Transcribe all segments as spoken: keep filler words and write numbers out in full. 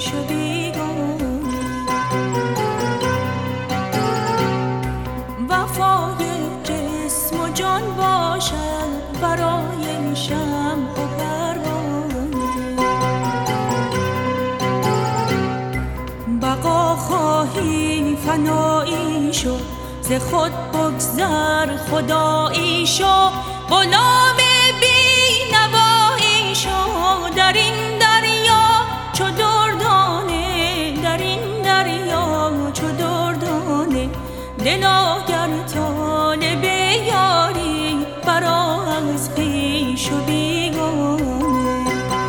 خویش و بیگانه. وفای جسم و جان باشد برای شمع و پروانه. بقا خواهی فنایی شو، ز خود بگذر خدایی شو، غلام بی نوایی شو. در این دریا چو دردانه، در این دریا چو دردانه، دلا گر طالب یاری برآ از خویش و بیگانه.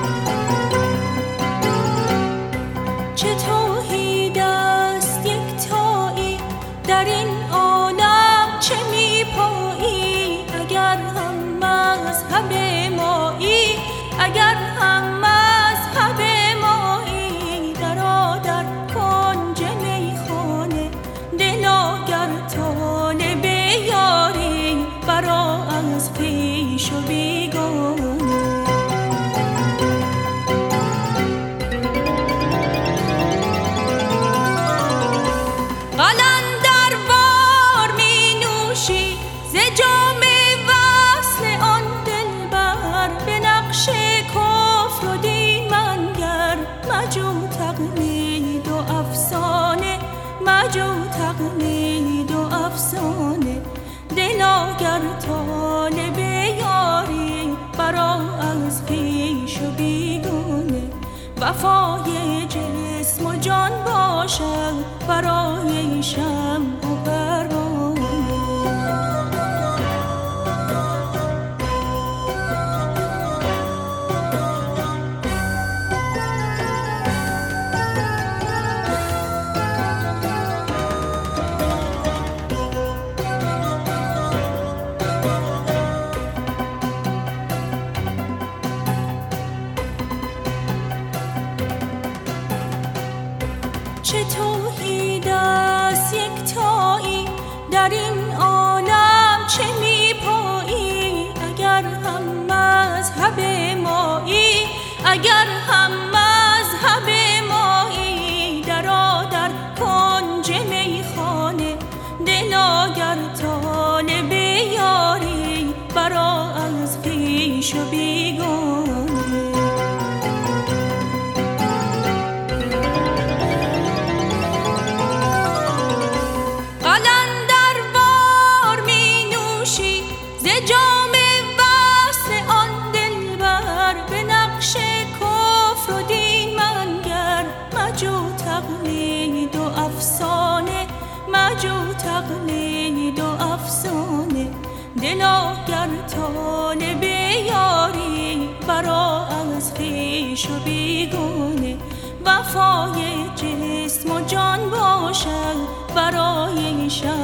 چه توحید است یکتایی در این عالم، چه می پایی اگر هم مذهب مایی، اگر هم مذهب مایی. درآ در کنج میخانه، دلا گر طالب یاری برآ از خویش و بیگانه. قلندر بار می نوشی ز جام وصل آن دلبر، به نقش کفر و دین منگر. مجو تقلید و افسانه، مجو تقلید و افسانه، دلا گر طالب یاری برآ از خویش و بیگانه. وفای جسم و جان باشد برای شمع و پروانه. چه توحید است یکتایی در این عالم، چه می پایی اگر هم مذهب مایی، اگر هم مذهب مایی. درآ در کنج میخانه، دلا گر طالب یاری برآ از خویش و بیگانه. قلندر بار می نوشی ز جام وصل آن دلبر، به نقش کفر و دین منگر. مجو تقلید و افسانه، مجو تقلید و افسانه، دلا گر طالب یاری برآ از خویش و بیگانه. وفای جسم و جان باشد برای شمع